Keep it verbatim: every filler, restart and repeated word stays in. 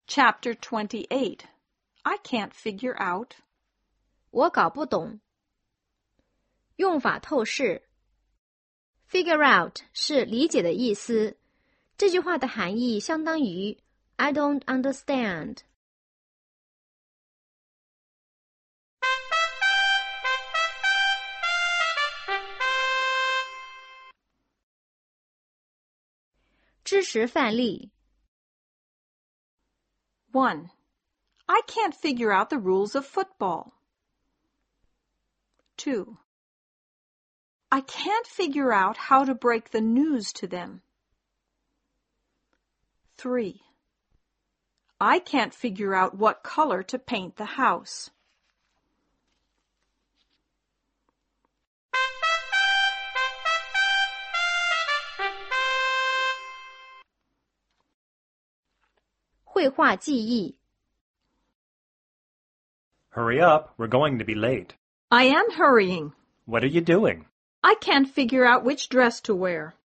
Chapter twenty-eight. I can't figure out. 我搞不懂。用法透视。Figure out 是理解的意思，这句话的含义相当于 I don't understand。知识范例。 one. I can't figure out the rules of football. two. I can't figure out how to break the news to them. three. I can't figure out what color to paint the house. 绘画记忆。 Hurry up, we're going to be late. I am hurrying. What are you doing? I can't figure out which dress to wear.